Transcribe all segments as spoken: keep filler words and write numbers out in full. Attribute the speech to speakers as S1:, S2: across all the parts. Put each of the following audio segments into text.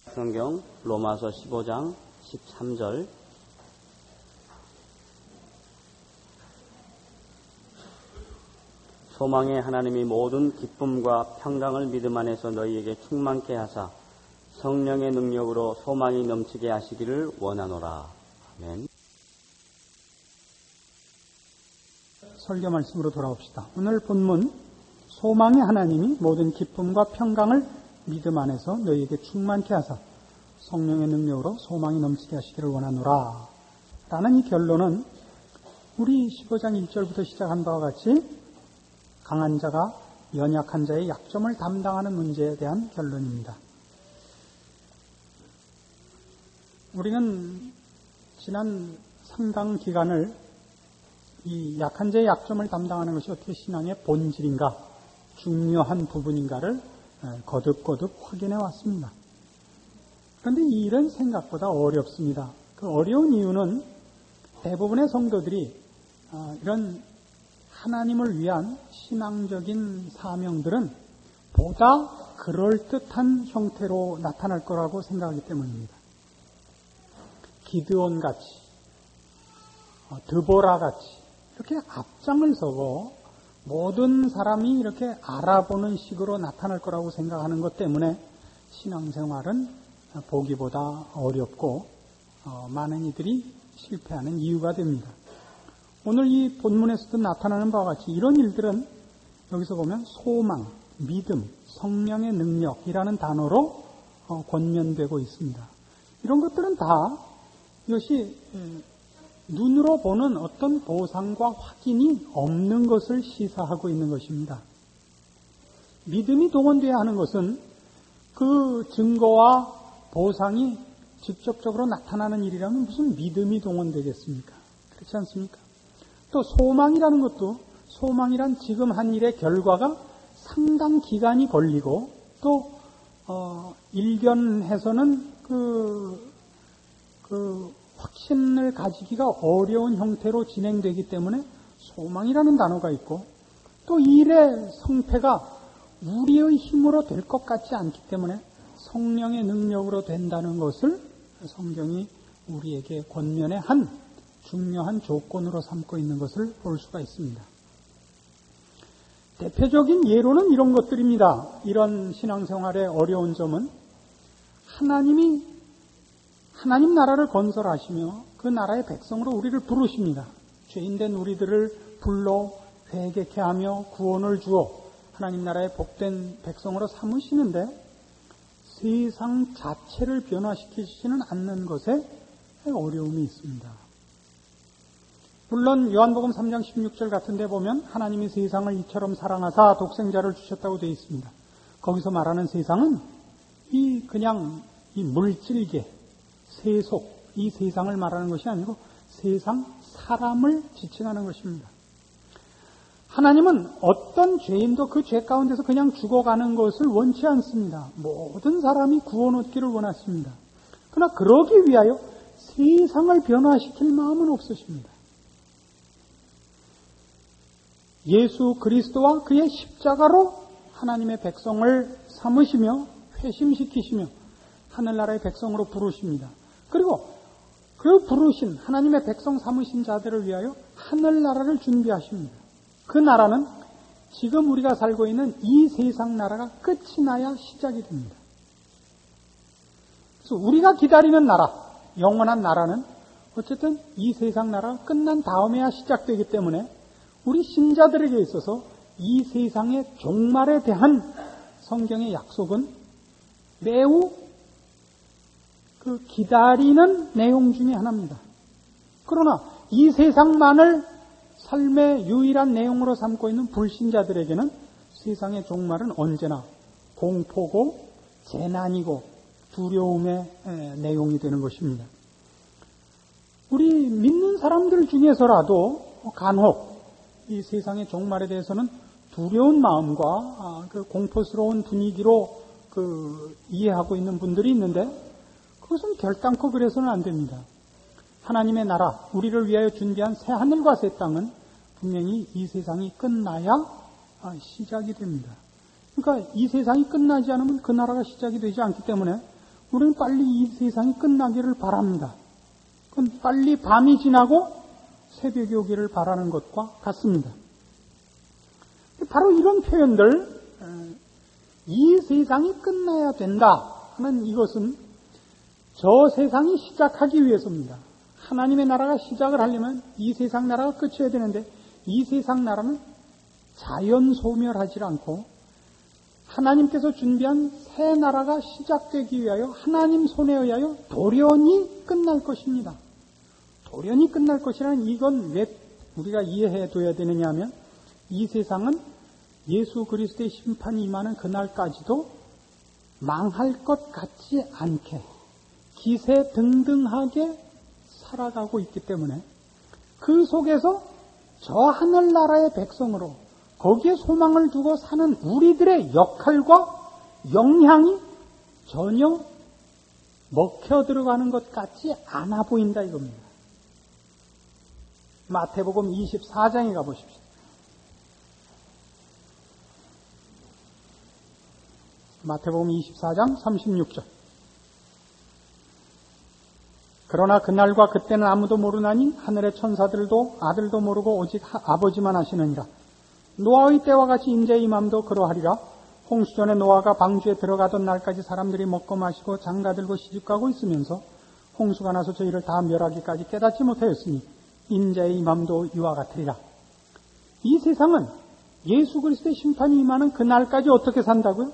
S1: 성경 로마서 십오 장 십삼 절. 소망의 하나님이 모든 기쁨과 평강을 믿음 안에서 너희에게 충만케 하사 성령의 능력으로 소망이 넘치게 하시기를 원하노라. 아멘.
S2: 설교 말씀으로 돌아옵시다. 오늘 본문, 소망의 하나님이 모든 기쁨과 평강을 믿음 안에서 너희에게 충만케 하사 성령의 능력으로 소망이 넘치게 하시기를 원하노라 라는 이 결론은 우리 십오 장 일 절부터 시작한 바와 같이 강한 자가 연약한 자의 약점을 담당하는 문제에 대한 결론입니다. 우리는 지난 상당 기간을 이 약한 자의 약점을 담당하는 것이 어떻게 신앙의 본질인가, 중요한 부분인가를 거듭거듭 확인해 왔습니다. 그런데 이 일은 생각보다 어렵습니다. 그 어려운 이유는 대부분의 성도들이 이런 하나님을 위한 신앙적인 사명들은 보다 그럴듯한 형태로 나타날 거라고 생각하기 때문입니다. 기드온같이, 드보라같이 이렇게 앞장을 서고 모든 사람이 이렇게 알아보는 식으로 나타날 거라고 생각하는 것 때문에 신앙생활은 보기보다 어렵고 많은 이들이 실패하는 이유가 됩니다. 오늘 이 본문에서도 나타나는 바와 같이 이런 일들은 여기서 보면 소망, 믿음, 성령의 능력이라는 단어로 권면되고 있습니다. 이런 것들은 다 이것이 눈으로 보는 어떤 보상과 확인이 없는 것을 시사하고 있는 것입니다. 믿음이 동원되어야 하는 것은 그 증거와 보상이 직접적으로 나타나는 일이라면 무슨 믿음이 동원되겠습니까? 그렇지 않습니까? 또 소망이라는 것도, 소망이란 지금 한 일의 결과가 상당 기간이 걸리고 또 어, 일견해서는 그, 그 확신을 가지기가 어려운 형태로 진행되기 때문에 소망이라는 단어가 있고, 또 이 일의 성패가 우리의 힘으로 될 것 같지 않기 때문에 성령의 능력으로 된다는 것을 성경이 우리에게 권면의 한 중요한 조건으로 삼고 있는 것을 볼 수가 있습니다. 대표적인 예로는 이런 것들입니다. 이런 신앙생활의 어려운 점은 하나님이 하나님 나라를 건설하시며 그 나라의 백성으로 우리를 부르십니다. 죄인된 우리들을 불러 회개케 하며 구원을 주어 하나님 나라의 복된 백성으로 삼으시는데 세상 자체를 변화시키지는 않는 것에 어려움이 있습니다. 물론 요한복음 삼 장 십육 절 같은 데 보면 하나님이 세상을 이처럼 사랑하사 독생자를 주셨다고 되어 있습니다. 거기서 말하는 세상은 이 그냥 이 물질계, 세속, 이 세상을 말하는 것이 아니고 세상 사람을 지칭하는 것입니다. 하나님은 어떤 죄인도 그 죄 가운데서 그냥 죽어가는 것을 원치 않습니다. 모든 사람이 구원 얻기를 원하십니다. 그러나 그러기 위하여 세상을 변화시킬 마음은 없으십니다. 예수 그리스도와 그의 십자가로 하나님의 백성을 삼으시며 회심시키시며 하늘나라의 백성으로 부르십니다. 그리고 그 부르신 하나님의 백성 삼으신 자들을 위하여 하늘나라를 준비하십니다. 그 나라는 지금 우리가 살고 있는 이 세상 나라가 끝이 나야 시작이 됩니다. 그래서 우리가 기다리는 나라, 영원한 나라는 어쨌든 이 세상 나라가 끝난 다음에야 시작되기 때문에 우리 신자들에게 있어서 이 세상의 종말에 대한 성경의 약속은 매우 그 기다리는 내용 중에 하나입니다. 그러나 이 세상만을 삶의 유일한 내용으로 삼고 있는 불신자들에게는 세상의 종말은 언제나 공포고 재난이고 두려움의 내용이 되는 것입니다. 우리 믿는 사람들 중에서라도 간혹 이 세상의 종말에 대해서는 두려운 마음과 그 공포스러운 분위기로 그 이해하고 있는 분들이 있는데 그것은 결단코 그래서는 안 됩니다. 하나님의 나라, 우리를 위하여 준비한 새 하늘과 새 땅은 분명히 이 세상이 끝나야 시작이 됩니다. 그러니까 이 세상이 끝나지 않으면 그 나라가 시작이 되지 않기 때문에 우리는 빨리 이 세상이 끝나기를 바랍니다. 그건 빨리 밤이 지나고 새벽이 오기를 바라는 것과 같습니다. 바로 이런 표현들, 이 세상이 끝나야 된다 하는 이것은 저 세상이 시작하기 위해서입니다. 하나님의 나라가 시작을 하려면 이 세상 나라가 끝이어야 되는데 이 세상 나라는 자연 소멸하지 않고 하나님께서 준비한 새 나라가 시작되기 위하여 하나님 손에 의하여 돌연히 끝날 것입니다. 돌연히 끝날 것이라는 이건 왜 우리가 이해해 둬야 되느냐 하면 이 세상은 예수 그리스도의 심판이 임하는 그날까지도 망할 것 같지 않게 기세등등하게 살아가고 있기 때문에 그 속에서 저 하늘나라의 백성으로 거기에 소망을 두고 사는 우리들의 역할과 영향이 전혀 먹혀 들어가는 것 같지 않아 보인다 이겁니다. 마태복음 이십사 장에 가보십시오. 마태복음 이십사 장 삼십육 절. 그러나 그날과 그때는 아무도 모르나니 하늘의 천사들도 아들도 모르고 오직 아버지만 아시느니라. 노아의 때와 같이 인자의 임함도 그러하리라. 홍수전에 노아가 방주에 들어가던 날까지 사람들이 먹고 마시고 장가들고 시집가고 있으면서 홍수가 나서 저희를 다 멸하기까지 깨닫지 못하였으니 인자의 임함도 이와 같으리라. 이 세상은 예수 그리스도의 심판이 임하는 그날까지 어떻게 산다고요?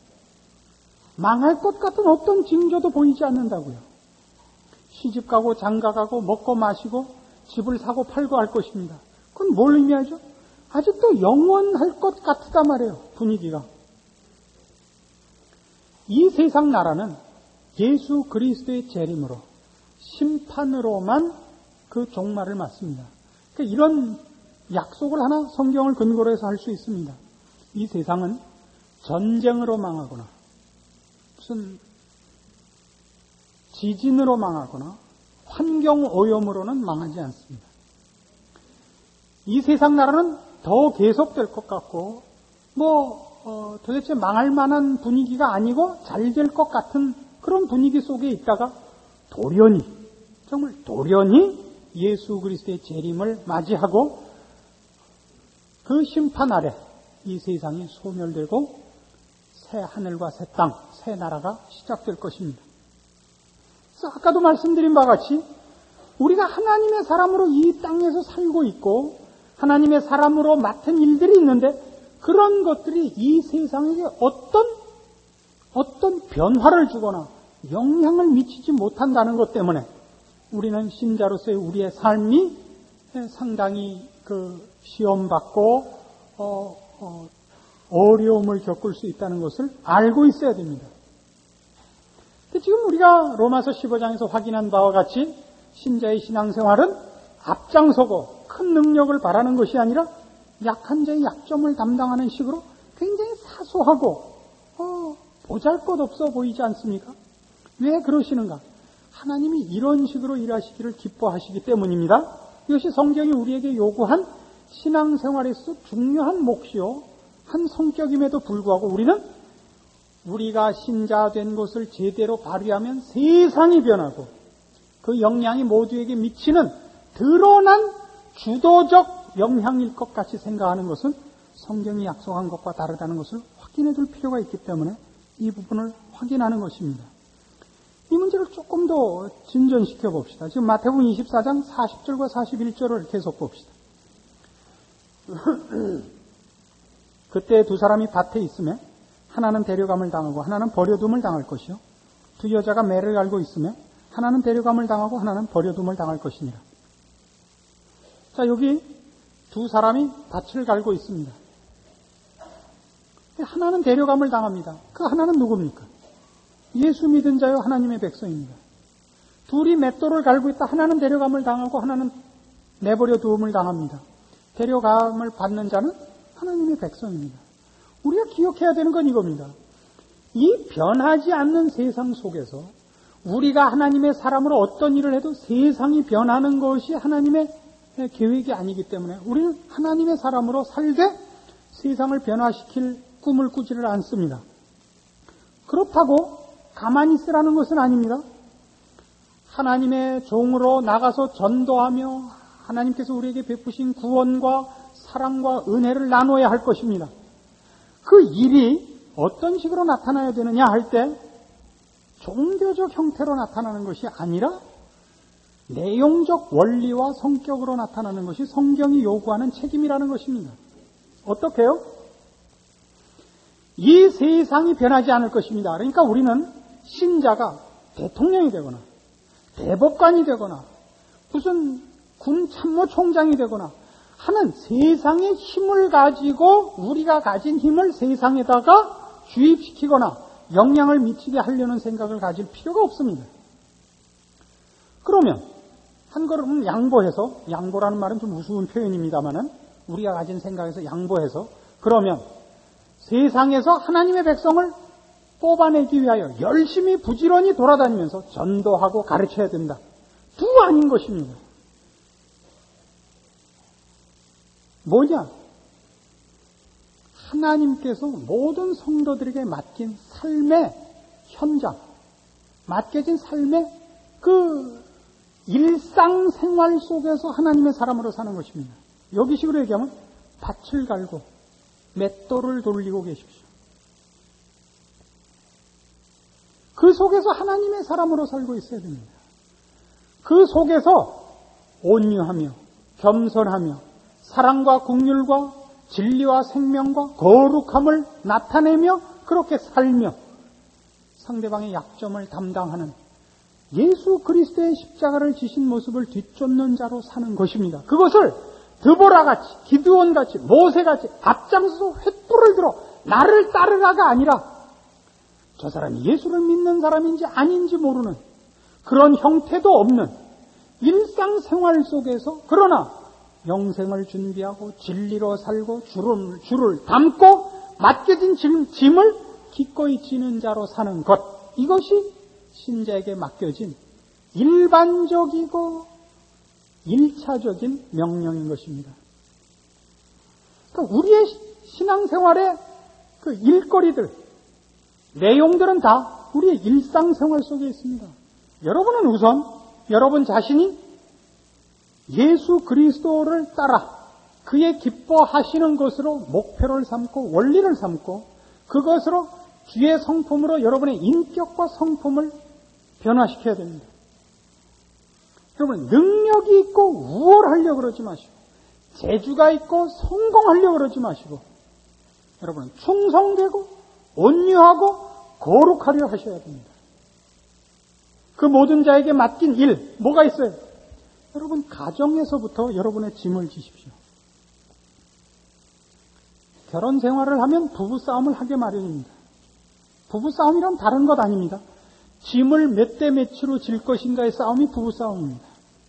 S2: 망할 것 같은 어떤 징조도 보이지 않는다고요. 시집가고 장가가고 먹고 마시고 집을 사고 팔고 할 것입니다. 그건 뭘 의미하죠? 아직도 영원할 것 같다 말이에요. 분위기가. 이 세상 나라는 예수 그리스도의 재림으로 심판으로만 그 종말을 맞습니다. 그러니까 이런 약속을 하나 성경을 근거로 해서 할 수 있습니다. 이 세상은 전쟁으로 망하거나 무슨 지진으로 망하거나 환경오염으로는 망하지 않습니다. 이 세상 나라는 더 계속될 것 같고 뭐 어, 도대체 망할 만한 분위기가 아니고 잘 될 것 같은 그런 분위기 속에 있다가 돌연히 정말 돌연히 예수 그리스도의 재림을 맞이하고 그 심판 아래 이 세상이 소멸되고 새 하늘과 새 땅, 새 나라가 시작될 것입니다. 그래서 아까도 말씀드린 바와 같이 우리가 하나님의 사람으로 이 땅에서 살고 있고 하나님의 사람으로 맡은 일들이 있는데 그런 것들이 이 세상에게 어떤 어떤 변화를 주거나 영향을 미치지 못한다는 것 때문에 우리는 신자로서의 우리의 삶이 상당히 그 시험받고 어, 어, 어려움을 겪을 수 있다는 것을 알고 있어야 됩니다. 지금 우리가 로마서 십오 장에서 확인한 바와 같이 신자의 신앙생활은 앞장서고 큰 능력을 바라는 것이 아니라 약한 자의 약점을 담당하는 식으로 굉장히 사소하고 어, 보잘것없어 보이지 않습니까? 왜 그러시는가? 하나님이 이런 식으로 일하시기를 기뻐하시기 때문입니다. 이것이 성경이 우리에게 요구한 신앙생활에서 중요한 몫이요 한 성격임에도 불구하고 우리는 우리가 신자 된 것을 제대로 발휘하면 세상이 변하고 그 영향이 모두에게 미치는 드러난 주도적 영향일 것 같이 생각하는 것은 성경이 약속한 것과 다르다는 것을 확인해 둘 필요가 있기 때문에 이 부분을 확인하는 것입니다. 이 문제를 조금 더 진전시켜 봅시다. 지금 마태복음 이십사 장 사십 절과 사십일 절을 계속 봅시다. 그때 두 사람이 밭에 있음에 하나는 데려감을 당하고 하나는 버려둠을 당할 것이요 두 여자가 매를 갈고 있음에 하나는 데려감을 당하고 하나는 버려둠을 당할 것이니라. 자, 여기 두 사람이 밭을 갈고 있습니다. 하나는 데려감을 당합니다. 그 하나는 누굽니까? 예수 믿은 자요 하나님의 백성입니다. 둘이 맷돌을 갈고 있다. 하나는 데려감을 당하고 하나는 내버려 두음을 당합니다. 데려감을 받는 자는 하나님의 백성입니다. 우리가 기억해야 되는 건 이겁니다. 이 변하지 않는 세상 속에서 우리가 하나님의 사람으로 어떤 일을 해도 세상이 변하는 것이 하나님의 계획이 아니기 때문에 우리는 하나님의 사람으로 살되 세상을 변화시킬 꿈을 꾸지를 않습니다. 그렇다고 가만히 있으라는 것은 아닙니다. 하나님의 종으로 나가서 전도하며 하나님께서 우리에게 베푸신 구원과 사랑과 은혜를 나눠야 할 것입니다. 그 일이 어떤 식으로 나타나야 되느냐 할 때 종교적 형태로 나타나는 것이 아니라 내용적 원리와 성격으로 나타나는 것이 성경이 요구하는 책임이라는 것입니다. 어떻게요? 이 세상이 변하지 않을 것입니다. 그러니까 우리는 신자가 대통령이 되거나 대법관이 되거나 무슨 군 참모총장이 되거나 하는 세상의 힘을 가지고 우리가 가진 힘을 세상에다가 주입시키거나 영향을 미치게 하려는 생각을 가질 필요가 없습니다. 그러면 한 걸음 양보해서, 양보라는 말은 좀 우스운 표현입니다만은 우리가 가진 생각에서 양보해서, 그러면 세상에서 하나님의 백성을 뽑아내기 위하여 열심히 부지런히 돌아다니면서 전도하고 가르쳐야 된다. 두 아닌 것입니다. 뭐냐? 하나님께서 모든 성도들에게 맡긴 삶의 현장, 맡겨진 삶의 그 일상생활 속에서 하나님의 사람으로 사는 것입니다. 여기식으로 얘기하면 밭을 갈고 맷돌을 돌리고 계십시오. 그 속에서 하나님의 사람으로 살고 있어야 됩니다. 그 속에서 온유하며 겸손하며 사랑과 긍휼과 진리와 생명과 거룩함을 나타내며 그렇게 살며 상대방의 약점을 담당하는 예수 그리스도의 십자가를 지신 모습을 뒤쫓는 자로 사는 것입니다. 그것을 드보라같이, 기드온같이, 모세같이 앞장서서 횃불을 들어 나를 따르라가 아니라 저 사람이 예수를 믿는 사람인지 아닌지 모르는 그런 형태도 없는 일상생활 속에서 그러나 영생을 준비하고 진리로 살고 주를, 주를 담고 맡겨진 짐, 짐을 기꺼이 지는 자로 사는 것, 이것이 신자에게 맡겨진 일반적이고 일차적인 명령인 것입니다. 그러니까 우리의 신앙생활의 그 일거리들, 내용들은 다 우리의 일상생활 속에 있습니다. 여러분은 우선 여러분 자신이 예수 그리스도를 따라 그의 기뻐하시는 것으로 목표를 삼고 원리를 삼고 그것으로 주의 성품으로 여러분의 인격과 성품을 변화시켜야 됩니다. 여러분, 능력이 있고 우월하려고 그러지 마시고 재주가 있고 성공하려고 그러지 마시고 여러분은 충성되고 온유하고 거룩하려 하셔야 됩니다. 그 모든 자에게 맡긴 일, 뭐가 있어요? 여러분, 가정에서부터 여러분의 짐을 지십시오. 결혼 생활을 하면 부부싸움을 하게 마련입니다. 부부싸움이란 다른 것 아닙니다. 짐을 몇 대 몇으로 질 것인가의 싸움이 부부싸움입니다.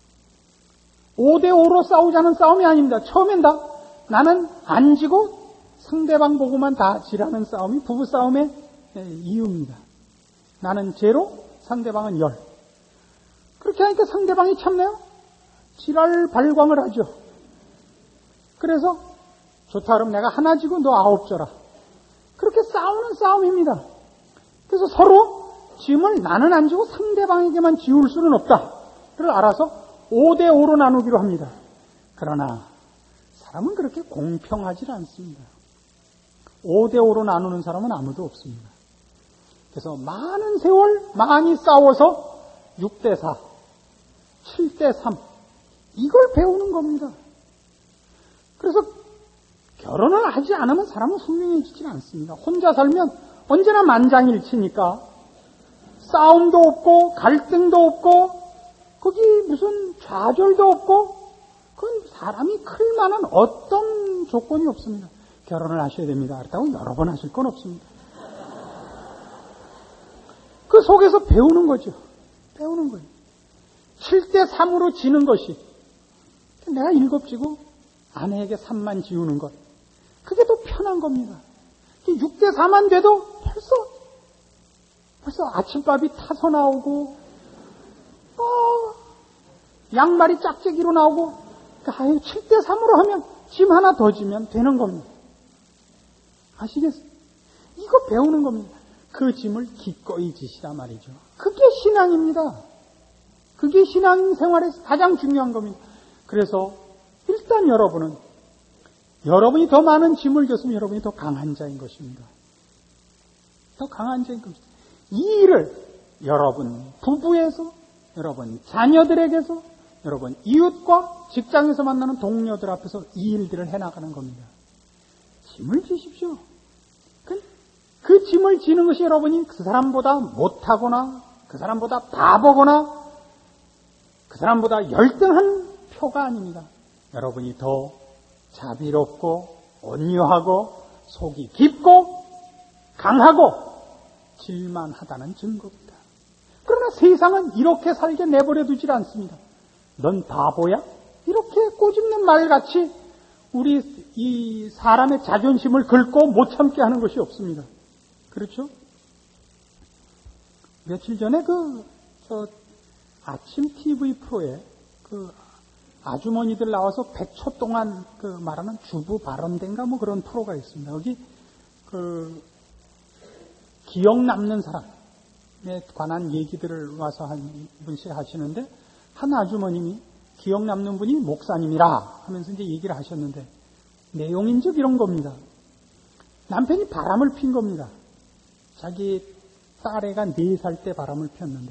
S2: 오 대 오로 싸우자는 싸움이 아닙니다. 처음엔 다 나는 안 지고 상대방 보고만 다 지라는 싸움이 부부싸움의 이유입니다. 나는 제로, 상대방은 열. 그렇게 하니까 상대방이 참네요. 지랄 발광을 하죠. 그래서 좋다 그러면 내가 하나 지고 너 아홉 져라. 그렇게 싸우는 싸움입니다. 그래서 서로 짐을 나는 안 지고 상대방에게만 지울 수는 없다를 알아서 오 대 오로 나누기로 합니다. 그러나 사람은 그렇게 공평하지 않습니다. 오 대 오로 나누는 사람은 아무도 없습니다. 그래서 많은 세월 많이 싸워서 육 대 사, 칠 대 삼 이걸 배우는 겁니다. 그래서 결혼을 하지 않으면 사람은 훌륭해지지 않습니다. 혼자 살면 언제나 만장일치니까 싸움도 없고 갈등도 없고 거기 무슨 좌절도 없고 그건 사람이 클 만한 어떤 조건이 없습니다. 결혼을 하셔야 됩니다. 그렇다고 여러 번 하실 건 없습니다. 그 속에서 배우는 거죠. 배우는 거예요. 칠 대 삼으로 지는 것이 내가 일곱 지고 아내에게 삼만 지우는 것. 그게 더 편한 겁니다. 육 대 사만 돼도 벌써, 벌써 아침밥이 타서 나오고, 어, 양말이 짝짝이로 나오고, 아유, 칠 대 삼으로 하면 짐 하나 더 지면 되는 겁니다. 아시겠어요? 이거 배우는 겁니다. 그 짐을 기꺼이 지시라 말이죠. 그게 신앙입니다. 그게 신앙생활에서 가장 중요한 겁니다. 그래서 일단 여러분은 여러분이 더 많은 짐을 졌으면 여러분이 더 강한 자인 것입니다. 더 강한 자인 것입니다. 이 일을 여러분 부부에서, 여러분 자녀들에게서, 여러분 이웃과 직장에서 만나는 동료들 앞에서 이 일들을 해나가는 겁니다. 짐을 지십시오. 그, 그 짐을 지는 것이 여러분이 그 사람보다 못하거나 그 사람보다 바보거나 그 사람보다 열등한 표가 아닙니다. 여러분이 더 자비롭고 온유하고 속이 깊고 강하고 질만하다는 증거입니다. 그러나 세상은 이렇게 살게 내버려 두질 않습니다. 넌 바보야? 이렇게 꼬집는 말같이 우리 이 사람의 자존심을 긁고 못 참게 하는 것이 없습니다. 그렇죠? 며칠 전에 그, 저, 아침 티비 프로에 그 아주머니들 나와서 백 초 동안 그 말하는 주부 발언대인가 뭐 그런 프로가 있습니다. 여기 그 기억 남는 사람에 관한 얘기들을 와서 한 분씩 하시는데 한 아주머님이 기억 남는 분이 목사님이라 하면서 이제 얘기를 하셨는데 내용인 즉 이런 겁니다. 남편이 바람을 핀 겁니다. 자기 딸애가 네 살 때 바람을 폈는데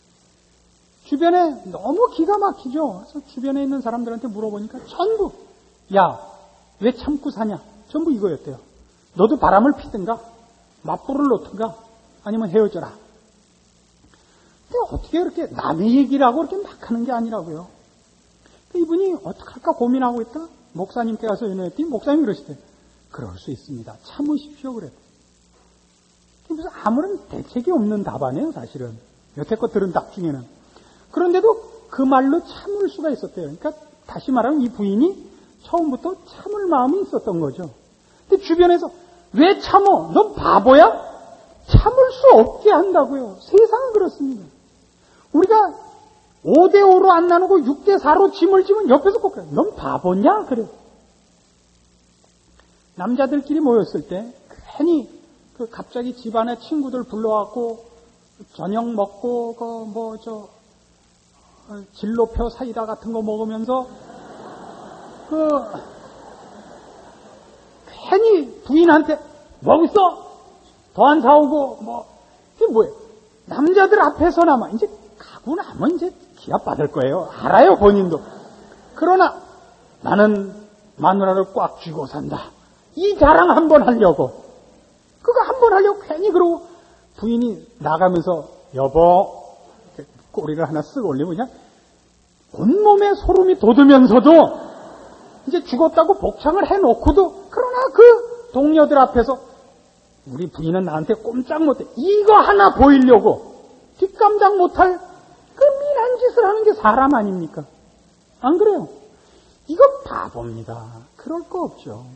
S2: 주변에 너무 기가 막히죠. 그래서 주변에 있는 사람들한테 물어보니까 전부 야, 왜 참고 사냐? 전부 이거였대요. 너도 바람을 피든가 맞불을 놓든가 아니면 헤어져라. 근데 어떻게 그렇게 남의 얘기를 하고 그렇게 막 하는 게 아니라고요. 이분이 어떡할까 고민하고 있다. 목사님께 가서 연애했더니 목사님이 그러시대요. 그럴 수 있습니다. 참으십시오 그랬대요. 그래서 아무런 대책이 없는 답안이에요 사실은. 여태껏 들은 답 중에는. 그런데도 그 말로 참을 수가 있었대요. 그러니까 다시 말하면 이 부인이 처음부터 참을 마음이 있었던 거죠. 근데 주변에서 왜 참어? 넌 바보야? 참을 수 없게 한다고요. 세상은 그렇습니다. 우리가 오 대 오로 안 나누고 육 대 사로 짐을 지면 옆에서 꼭 그래. 넌 바보냐? 그래. 남자들끼리 모였을 때 괜히 그 갑자기 집안에 친구들 불러갖고 저녁 먹고 그 뭐 저 진로표 사이다 같은 거 먹으면서 그 괜히 부인한테 뭐 있어? 더 안 사오고 뭐 이게 뭐예요? 남자들 앞에서나마 이제 가고 나면 이제 기합 받을 거예요. 알아요 본인도. 그러나 나는 마누라를 꽉 쥐고 산다. 이 자랑 한번 하려고 그거 한번 하려고 괜히 그러고 부인이 나가면서 여보 꼬리를 하나 쓱 올리고 그냥 온몸에 소름이 돋으면서도 이제 죽었다고 복창을 해놓고도 그러나 그 동료들 앞에서 우리 부인은 나한테 꼼짝 못해. 이거 하나 보이려고 뒷감당 못할 그 미란 짓을 하는 게 사람 아닙니까? 안 그래요? 이거 바보입니다. 그럴 거 없죠.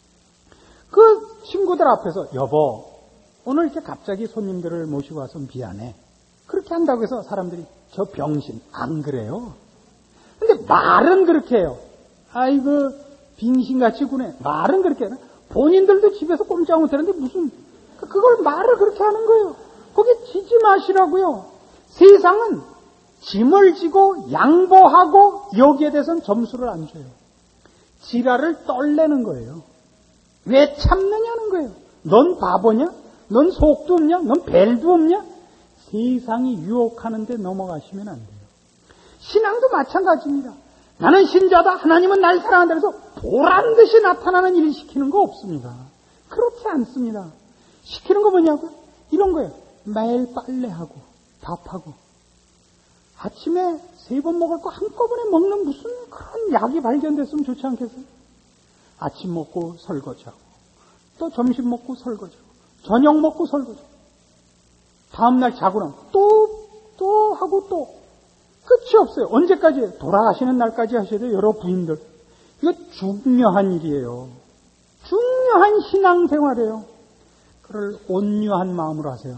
S2: 그 친구들 앞에서 여보 오늘 이렇게 갑자기 손님들을 모시고 와서 미안해. 그렇게 한다고 해서 사람들이 저 병신 안 그래요? 근데 말은 그렇게 해요. 아이고 빙신같이 구네. 말은 그렇게 해요. 본인들도 집에서 꼼짝 못하는데 무슨 그걸 말을 그렇게 하는 거예요. 거기 지지 마시라고요. 세상은 짐을 지고 양보하고 여기에 대해서는 점수를 안 줘요. 지랄을 떨내는 거예요. 왜 참느냐는 거예요. 넌 바보냐? 넌 속도 없냐? 넌 벨도 없냐? 세상이 유혹하는데 넘어가시면 안 돼요. 신앙도 마찬가지입니다. 나는 신자다. 하나님은 날 사랑한다. 그래서 보란 듯이 나타나는 일을 시키는 거 없습니다. 그렇지 않습니다. 시키는 거 뭐냐고? 이런 거예요. 매일 빨래하고 밥하고 아침에 세 번 먹을 거 한꺼번에 먹는 무슨 그런 약이 발견됐으면 좋지 않겠어요? 아침 먹고 설거지하고 또 점심 먹고 설거지하고 저녁 먹고 설거지하고 다음날 자고 나면 또, 또 하고 또 끝이 없어요. 언제까지? 돌아가시는 날까지 하셔야 돼요. 여러 부인들. 이거 중요한 일이에요. 중요한 신앙생활이에요. 그걸 온유한 마음으로 하세요.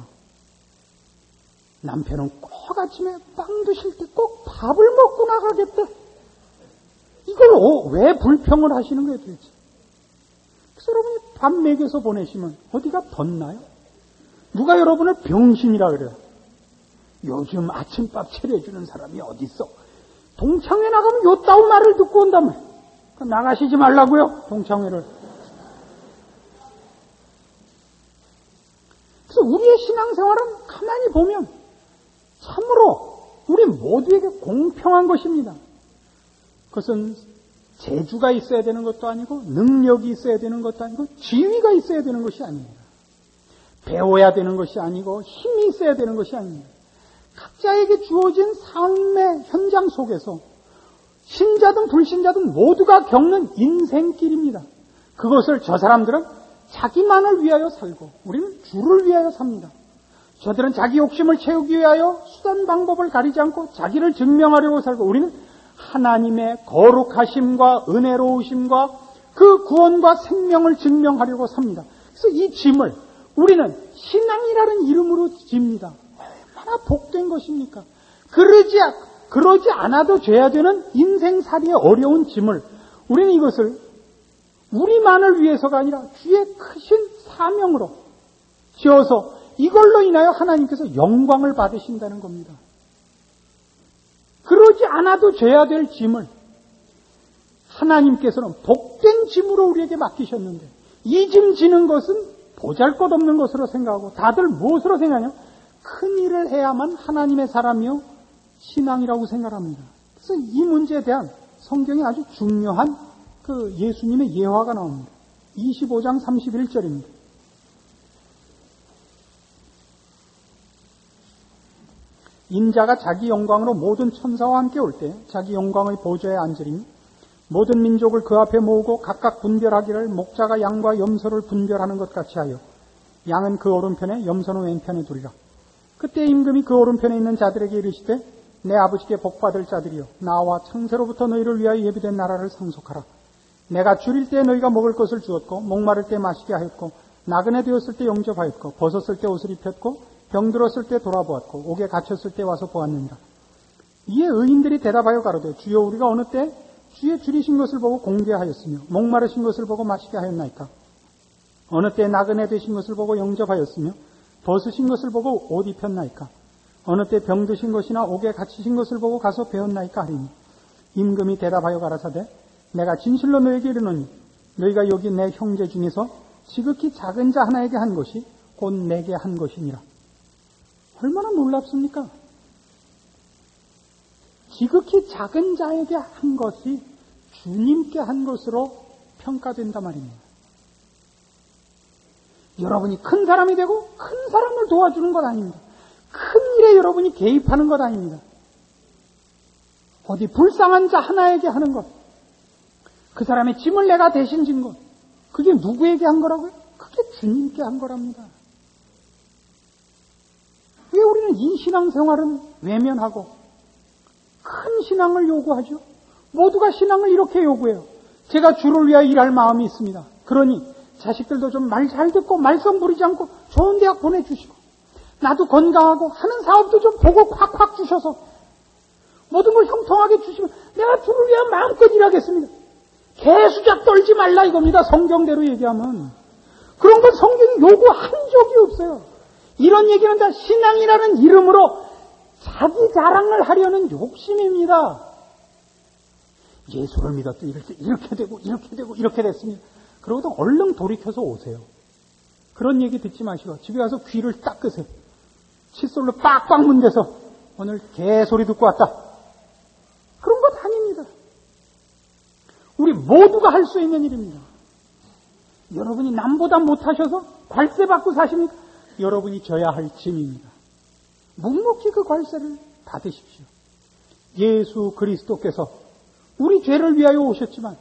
S2: 남편은 꼭 아침에 빵 드실 때 꼭 밥을 먹고 나가겠다. 이걸 왜 불평을 하시는 거예요 도대체? 그래서 여러분이 밥 먹여서 보내시면 어디가 덧나요? 누가 여러분을 병신이라 그래요? 요즘 아침밥 차려주는 사람이 어디 있어? 동창회 나가면 요따운 말을 듣고 온다며. 나가시지 말라고요, 동창회를. 그래서 우리의 신앙생활은 가만히 보면 참으로 우리 모두에게 공평한 것입니다. 그것은 재주가 있어야 되는 것도 아니고 능력이 있어야 되는 것도 아니고 지위가 있어야 되는 것이 아닙니다. 배워야 되는 것이 아니고 힘이 있어야 되는 것이 아닙니다. 각자에게 주어진 삶의 현장 속에서 신자든 불신자든 모두가 겪는 인생길입니다. 그것을 저 사람들은 자기만을 위하여 살고 우리는 주를 위하여 삽니다. 저들은 자기 욕심을 채우기 위하여 수단 방법을 가리지 않고 자기를 증명하려고 살고 우리는 하나님의 거룩하심과 은혜로우심과 그 구원과 생명을 증명하려고 삽니다. 그래서 이 짐을 우리는 신앙이라는 이름으로 집니다. 얼마나 복된 것입니까? 그러지, 그러지 않아도 돼야 되는 인생살이의 어려운 짐을 우리는 이것을 우리만을 위해서가 아니라 주의 크신 사명으로 지어서 이걸로 인하여 하나님께서 영광을 받으신다는 겁니다. 그러지 않아도 돼야 될 짐을 하나님께서는 복된 짐으로 우리에게 맡기셨는데 이 짐 지는 것은 보잘것없는 것으로 생각하고 다들 무엇으로 생각하냐? 큰 일을 해야만 하나님의 사람이요 신앙이라고 생각합니다. 그래서 이 문제에 대한 성경에 아주 중요한 그 예수님의 예화가 나옵니다. 이십오 장 삼십일 절입니다. 인자가 자기 영광으로 모든 천사와 함께 올 때 자기 영광의 보좌에 앉으리니 모든 민족을 그 앞에 모으고 각각 분별하기를 목자가 양과 염소를 분별하는 것 같이 하여 양은 그 오른편에 염소는 왼편에 두리라. 그때 임금이 그 오른편에 있는 자들에게 이르시되 내 아버지께 복받을 자들이여 나와 창세로부터 너희를 위하여 예비된 나라를 상속하라. 내가 줄일 때 너희가 먹을 것을 주었고 목마를 때 마시게 하였고 나그네 되었을 때 영접하였고 벗었을 때 옷을 입혔고 병들었을 때 돌아보았고 옥에 갇혔을 때 와서 보았느니라. 이에 의인들이 대답하여 가로되 주여 우리가 어느 때 주의 줄이신 것을 보고 공개하였으며 목마르신 것을 보고 마시게 하였나이까. 어느 때 나그네 되신 것을 보고 영접하였으며 벗으신 것을 보고 옷 입혔나이까. 어느 때 병드신 것이나 옥에 갇히신 것을 보고 가서 배웠나이까 하리니 임금이 대답하여 가라사대 내가 진실로 너에게 이르노니 너희가 여기 내 형제 중에서 지극히 작은 자 하나에게 한 것이 곧 내게 한 것이니라. 얼마나 놀랍습니까? 지극히 작은 자에게 한 것이 주님께 한 것으로 평가된단 말입니다. 여러분이 큰 사람이 되고 큰 사람을 도와주는 것 아닙니다. 큰 일에 여러분이 개입하는 것 아닙니다. 어디 불쌍한 자 하나에게 하는 것, 그 사람의 짐을 내가 대신 진 것, 그게 누구에게 한 거라고요? 그게 주님께 한 거랍니다. 왜 우리는 이 신앙생활은 외면하고 큰 신앙을 요구하죠? 모두가 신앙을 이렇게 요구해요. 제가 주를 위하여 일할 마음이 있습니다. 그러니 자식들도 좀 말 잘 듣고 말썽 부리지 않고 좋은 대학 보내주시고 나도 건강하고 하는 사업도 좀 보고 콱콱 주셔서 모든 걸 형통하게 주시면 내가 주를 위하여 마음껏 일하겠습니다. 개수작 떨지 말라 이겁니다. 성경대로 얘기하면. 그런 건 성경이 요구한 적이 없어요. 이런 얘기는 다 신앙이라는 이름으로 자기 자랑을 하려는 욕심입니다. 예수를 믿었더니 이렇게, 이렇게 되고 이렇게 되고 이렇게 됐습니다. 그러고도 얼른 돌이켜서 오세요. 그런 얘기 듣지 마시고 집에 가서 귀를 닦으세요. 칫솔로 빡빡 문대서 오늘 개소리 듣고 왔다. 그런 것 아닙니다. 우리 모두가 할 수 있는 일입니다. 여러분이 남보다 못하셔서 괄세 받고 사십니까? 여러분이 져야 할 짐입니다. 묵묵히 그 괄세를 받으십시오. 예수 그리스도께서 우리 죄를 위하여 오셨지만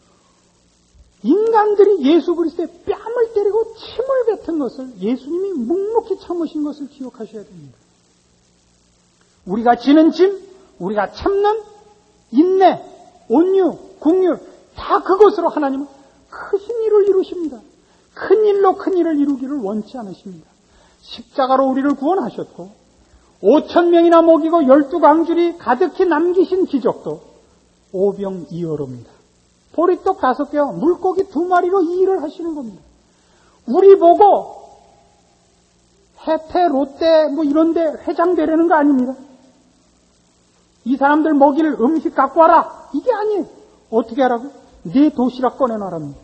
S2: 인간들이 예수 그리스도의 뺨을 때리고 침을 뱉은 것을 예수님이 묵묵히 참으신 것을 기억하셔야 됩니다. 우리가 지는 짐, 우리가 참는 인내, 온유, 긍휼 다 그것으로 하나님은 크신 일을 이루십니다. 큰 일로 큰 일을 이루기를 원치 않으십니다. 십자가로 우리를 구원하셨고 오천 명이나 먹이고 열두 광줄이 가득히 남기신 기적도 오병이어로입니다. 보리떡 다섯 개와 물고기 두 마리로 이 일을 하시는 겁니다. 우리 보고 해태, 롯데 뭐 이런 데 회장 되려는 거 아닙니다. 이 사람들 먹일 음식 갖고 와라. 이게 아니에요. 어떻게 하라고? 네 도시락 꺼내놔랍니다.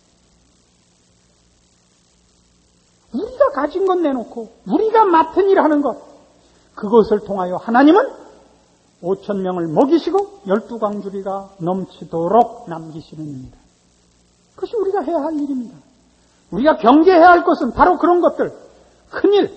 S2: 우리가 가진 것 내놓고 우리가 맡은 일 하는 것, 그것을 통하여 하나님은 오천 명을 먹이시고 열두 광주리가 넘치도록 남기시는 일입니다. 그것이 우리가 해야 할 일입니다. 우리가 경계해야 할 것은 바로 그런 것들, 큰일,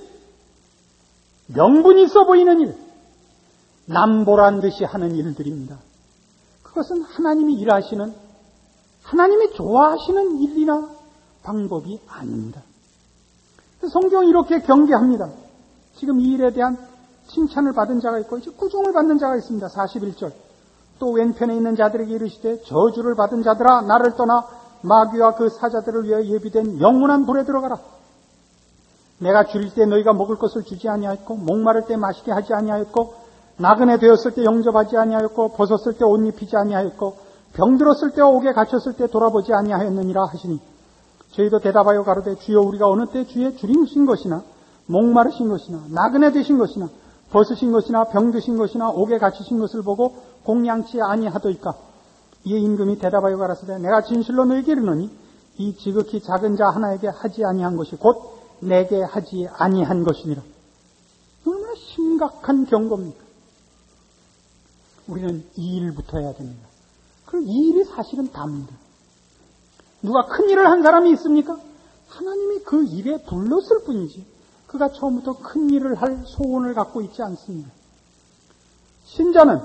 S2: 명분이 있어 보이는 일, 남보란 듯이 하는 일들입니다. 그것은 하나님이 일하시는, 하나님이 좋아하시는 일이나 방법이 아닙니다. 성경이 이렇게 경계합니다. 지금 이 일에 대한 칭찬을 받은 자가 있고 이제 꾸중을 받는 자가 있습니다. 사십일 절. 또 왼편에 있는 자들에게 이르시되 저주를 받은 자들아 나를 떠나 마귀와 그 사자들을 위하여 예비된 영원한 불에 들어가라. 내가 줄일 때 너희가 먹을 것을 주지 아니하였고 목마를 때 마시게 하지 아니하였고 나그네 되었을 때 영접하지 아니하였고 벗었을 때 옷 입히지 아니하였고 병들었을 때와 옥에 갇혔을 때 돌아보지 아니하였느니라 하시니 저희도 대답하여 가로되 주여 우리가 어느 때 주의 줄이신 것이나 목마르신 것이나 나그네 되신 것이나 벗으신 것이나 병드신 것이나 옥에 갇히신 것을 보고 공양치 아니하도이까. 이에 임금이 대답하여 가라사대 내가 진실로 너에게 이르노니 이 지극히 작은 자 하나에게 하지 아니한 것이 곧 내게 하지 아니한 것이니라. 얼마나 심각한 경고입니까? 우리는 이 일부터 해야 됩니다. 그럼 이 일이 사실은 답니다. 누가 큰 일을 한 사람이 있습니까? 하나님이 그 일에 불렀을 뿐이지 그가 처음부터 큰 일을 할 소원을 갖고 있지 않습니다. 신자는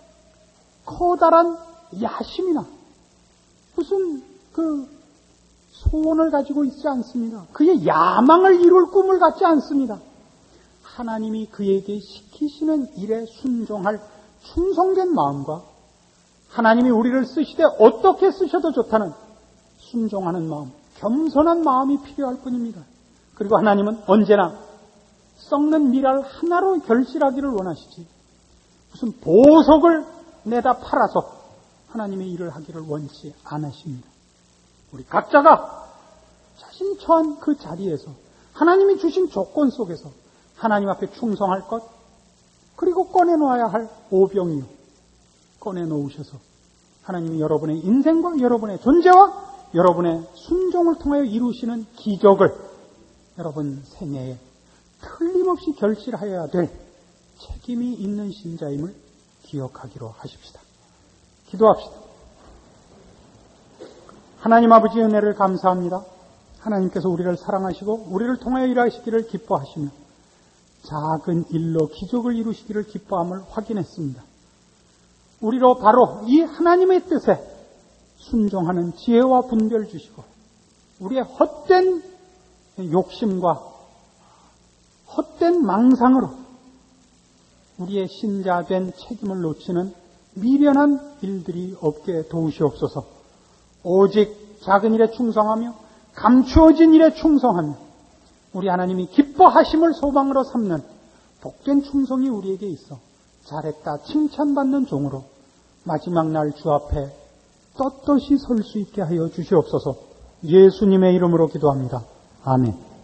S2: 커다란 야심이나 무슨 그 소원을 가지고 있지 않습니다. 그의 야망을 이룰 꿈을 갖지 않습니다. 하나님이 그에게 시키시는 일에 순종할 충성된 마음과 하나님이 우리를 쓰시되 어떻게 쓰셔도 좋다는 순종하는 마음, 겸손한 마음이 필요할 뿐입니다. 그리고 하나님은 언제나 썩는 밀알 하나로 결실하기를 원하시지 무슨 보석을 내다 팔아서 하나님의 일을 하기를 원치 않으십니다. 우리 각자가 자신이 처한 그 자리에서 하나님이 주신 조건 속에서 하나님 앞에 충성할 것, 그리고 꺼내놓아야 할 오병이요 꺼내놓으셔서 하나님이 여러분의 인생과 여러분의 존재와 여러분의 순종을 통하여 이루시는 기적을 여러분 생애에 틀림없이 결실하여야 될 책임이 있는 신자임을 기억하기로 하십시다. 기도합시다. 하나님 아버지 은혜를 감사합니다. 하나님께서 우리를 사랑하시고 우리를 통하여 일하시기를 기뻐하시며 작은 일로 기적을 이루시기를 기뻐함을 확인했습니다. 우리로 바로 이 하나님의 뜻에 순종하는 지혜와 분별 주시고 우리의 헛된 욕심과 헛된 망상으로 우리의 신자된 책임을 놓치는 미련한 일들이 없게 도우시옵소서. 오직 작은 일에 충성하며 감추어진 일에 충성하며 우리 하나님이 기뻐하심을 소망으로 삼는 복된 충성이 우리에게 있어 잘했다 칭찬받는 종으로 마지막 날 주 앞에 떳떳이 설 수 있게 하여 주시옵소서. 예수님의 이름으로 기도합니다. 아멘.